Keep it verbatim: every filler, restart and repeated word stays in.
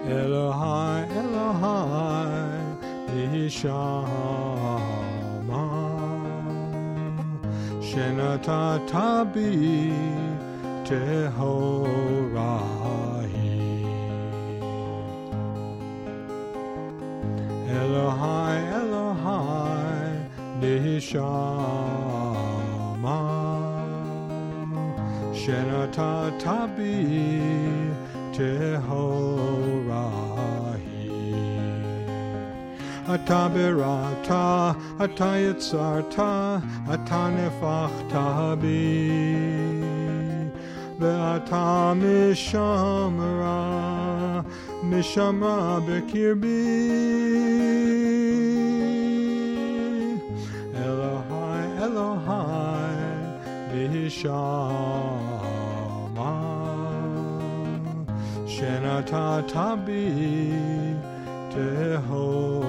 Elohai, Elohai, Nishama, Shenatata bi Tehorahi. Elohai, Elohai, Nishama, Shenatata bi Tehorahi. Ata berata, ata yitzarta, ata nefachta bi, ve'ata mishamra, mishamra bekirbi. Elohai, Elohai, Nishama, Shenatata bi Tehorahi.